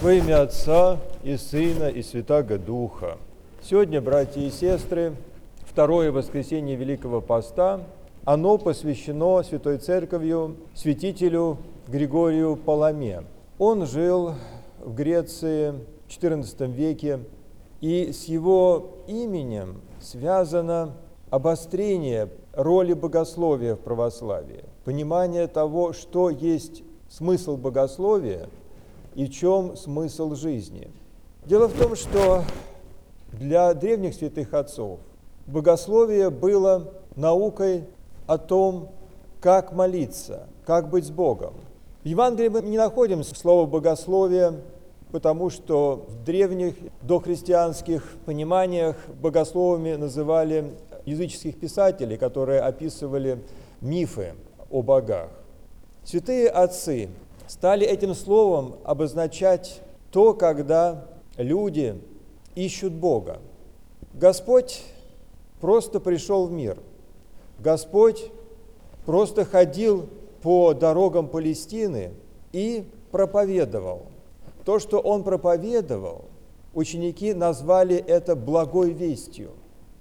Во имя Отца и Сына и Святаго Духа. Сегодня, братья и сестры, второе воскресенье Великого Поста, оно посвящено Святой Церковью святителю Григорию Паламе. Он жил в Греции в XIV веке, и с его именем связано обострение роли богословия в православии, понимание того, что есть смысл богословия и в чем смысл жизни. Дело в том, что для древних святых отцов богословие было наукой о том, как молиться, как быть с Богом. В Евангелии мы не находим слова «богословие», потому что в древних дохристианских пониманиях богословами называли языческих писателей, которые описывали мифы о богах. Святые отцы стали этим словом обозначать то, когда люди ищут Бога. Господь просто пришел в мир. Господь просто ходил по дорогам Палестины и проповедовал. То, что Он проповедовал, ученики назвали это благой вестью.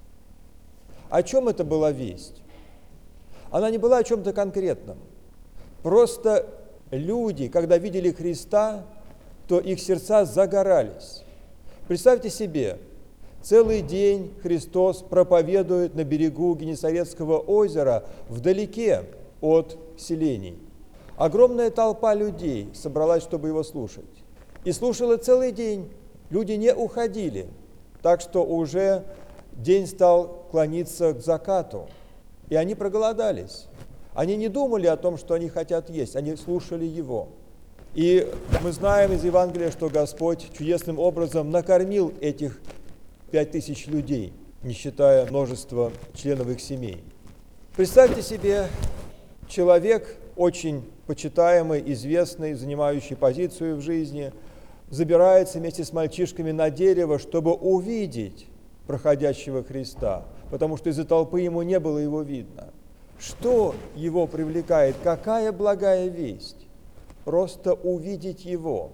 О чем это была весть? Она не была о чем-то конкретном. Просто люди, когда видели Христа, то их сердца загорались. Представьте себе, целый день Христос проповедует на берегу Генесарецкого озера, вдалеке от селений. Огромная толпа людей собралась, чтобы его слушать. И слушала целый день. Люди не уходили, так что уже день стал клониться к закату. И они проголодались. Они не думали о том, что они хотят есть, они слушали Его. И мы знаем из Евангелия, что Господь чудесным образом накормил этих 5000 людей, не считая множества членов их семей. Представьте себе, человек, очень почитаемый, известный, занимающий позицию в жизни, забирается вместе с мальчишками на дерево, чтобы увидеть проходящего Христа, потому что из-за толпы ему не было его видно. Что его привлекает? Какая благая весть? Просто увидеть Его,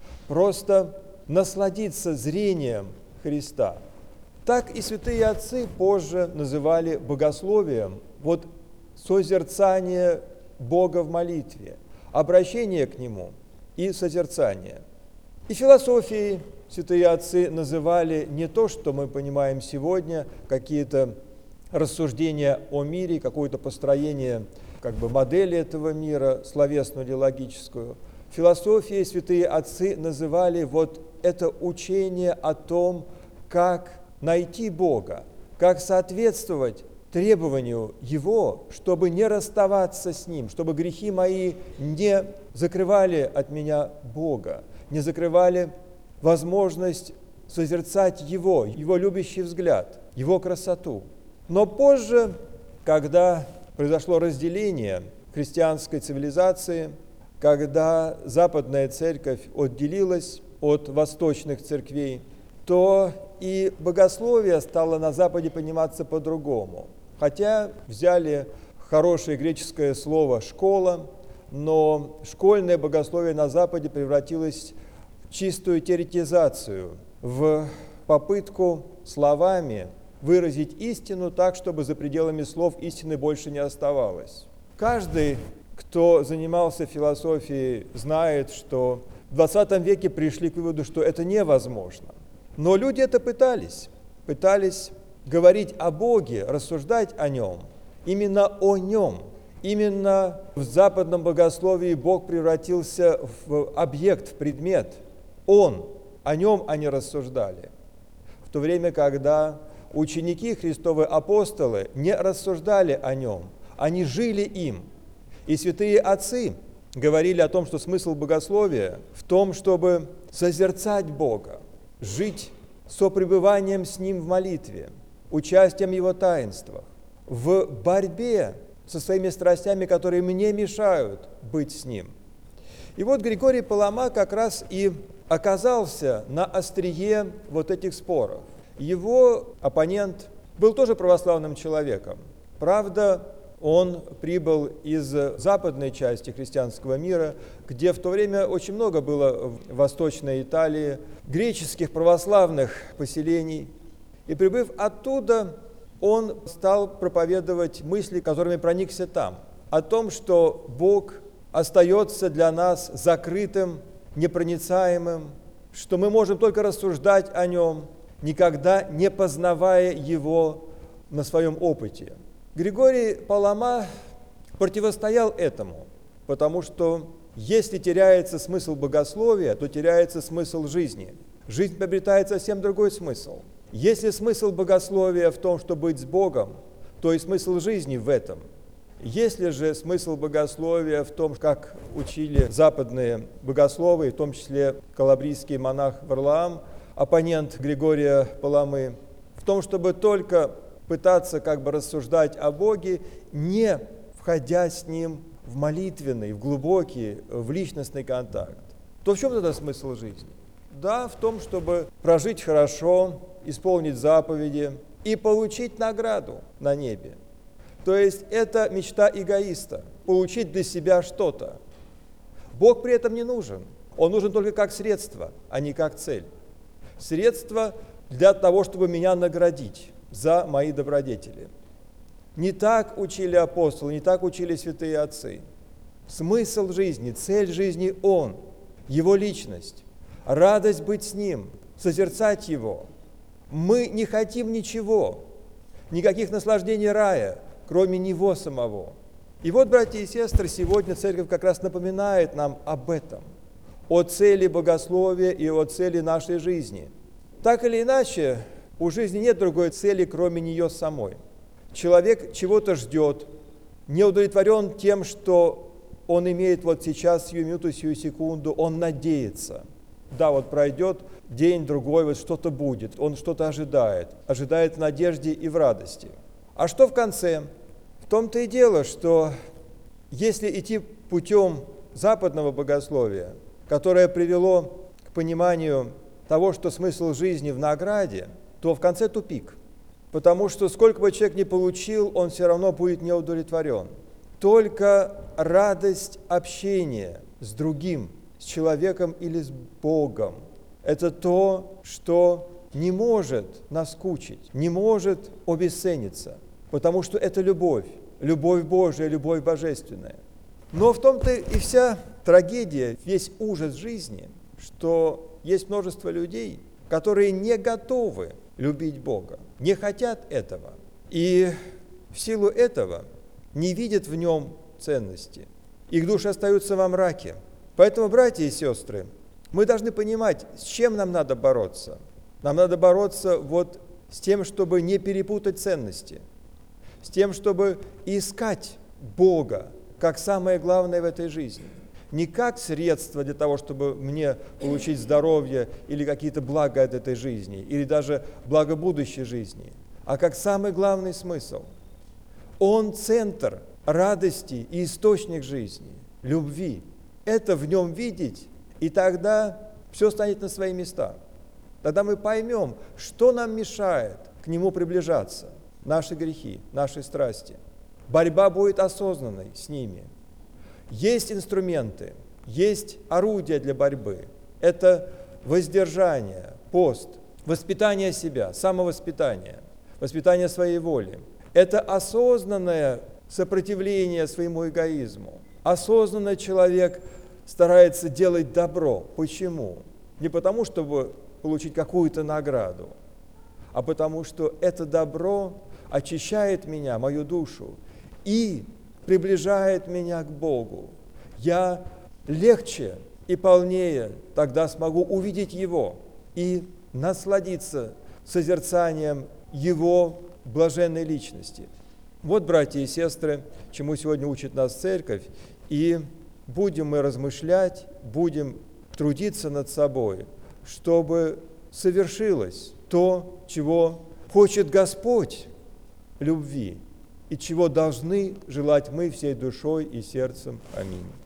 просто насладиться зрением Христа. Так и святые отцы позже называли богословием вот созерцание Бога в молитве, обращение к Нему и созерцание. И философией святые отцы называли не то, что мы понимаем сегодня, какие-то рассуждения о мире, какое-то построение модели этого мира, словесную или логическую. Философией святые отцы называли вот это учение о том, как найти Бога, как соответствовать требованию Его, чтобы не расставаться с Ним, чтобы грехи мои не закрывали от меня Бога, не закрывали возможность созерцать Его любящий взгляд, Его красоту. Но позже, когда произошло разделение христианской цивилизации, когда Западная Церковь отделилась от восточных церквей, то и богословие стало на Западе пониматься по-другому. Хотя взяли хорошее греческое слово «школа», но школьное богословие на Западе превратилось в чистую теоретизацию, в попытку словами выразить истину так, чтобы за пределами слов истины больше не оставалось. Каждый, кто занимался философией, знает, что в 20 веке пришли к выводу, что это невозможно. Но люди это пытались говорить о Боге, рассуждать о Нем, именно о Нем. Именно в западном богословии Бог превратился в объект, в предмет. Он, о Нем они рассуждали. В то время, когда ученики Христовы апостолы не рассуждали о Нем, они жили им. И святые отцы говорили о том, что смысл богословия в том, чтобы созерцать Бога, жить сопребыванием с Ним в молитве, участием в Его таинствах, в борьбе со своими страстями, которые мне мешают быть с Ним. И вот Григорий Палама как раз и оказался на острие вот этих споров. Его оппонент был тоже православным человеком. Правда, Он прибыл из западной части христианского мира, где в то время очень много было в Восточной Италии греческих православных поселений. И прибыв оттуда, он стал проповедовать мысли, которыми проникся там, о том, что Бог остается для нас закрытым, непроницаемым, что мы можем только рассуждать о Нем, никогда не познавая Его на своем опыте. Григорий Палама противостоял этому, потому что если теряется смысл богословия, то теряется смысл жизни. Жизнь приобретает совсем другой смысл. Если смысл богословия в том, чтобы быть с Богом, то и смысл жизни в этом. Если же смысл богословия в том, как учили западные богословы, в том числе калабрийский монах Варлаам, оппонент Григория Паламы, в том, чтобы только пытаться как бы рассуждать о Боге, не входя с Ним в молитвенный, в глубокий, в личностный контакт, то в чем тогда смысл жизни? Да, в том, чтобы прожить хорошо, исполнить заповеди и получить награду на небе. То есть это мечта эгоиста – получить для себя что-то. Бог при этом не нужен. Он нужен только как средство, а не как цель. Средство для того, чтобы меня наградить за мои добродетели. Не так учили апостолы, не так учили святые отцы. Смысл жизни, цель жизни – Он, Его личность, радость быть с Ним, созерцать Его. Мы не хотим ничего, никаких наслаждений рая, кроме Него самого. И вот, братья и сестры, сегодня Церковь как раз напоминает нам об этом, о цели богословия и о цели нашей жизни. Так или иначе, у жизни нет другой цели, кроме нее самой. Человек чего-то ждет, не удовлетворен тем, что он имеет вот сейчас, сию минуту, сию секунду, он надеется. Да, вот пройдет день, другой, вот что-то будет, он что-то ожидает в надежде и в радости. А что в конце? В том-то и дело, что если идти путем западного богословия, которое привело к пониманию того, что смысл жизни в награде, то в конце тупик. Потому что сколько бы человек ни получил, он все равно будет неудовлетворен. Только радость общения с другим, с человеком или с Богом – это то, что не может наскучить, не может обесцениться, потому что это любовь, любовь Божия, любовь божественная. Но в том-то и вся трагедия, весь ужас жизни, что есть множество людей, которые не готовы любить Бога, не хотят этого. И в силу этого не видят в нем ценности. Их души остаются во мраке. Поэтому, братья и сестры, мы должны понимать, с чем нам надо бороться. Нам надо бороться вот с тем, чтобы не перепутать ценности, с тем, чтобы искать Бога как самое главное в этой жизни. Не как средство для того, чтобы мне получить здоровье или какие-то блага от этой жизни, или даже благо будущей жизни, а как самый главный смысл. Он центр радости и источник жизни, любви. Это в нем видеть, и тогда все станет на свои места. Тогда мы поймем, что нам мешает к нему приближаться. Наши грехи, наши страсти. Борьба будет осознанной с ними. Есть инструменты, есть орудия для борьбы. Это воздержание, пост, воспитание себя, самовоспитание, воспитание своей воли. Это осознанное сопротивление своему эгоизму. Осознанно человек старается делать добро. Почему? Не потому, чтобы получить какую-то награду, а потому что это добро очищает меня, мою душу, и приближает меня к Богу. Я легче и полнее тогда смогу увидеть Его и насладиться созерцанием Его блаженной личности. Вот, братья и сестры, чему сегодня учит нас Церковь, и будем мы размышлять, будем трудиться над собой, чтобы совершилось то, чего хочет Господь любви, и чего должны желать мы всей душой и сердцем. Аминь.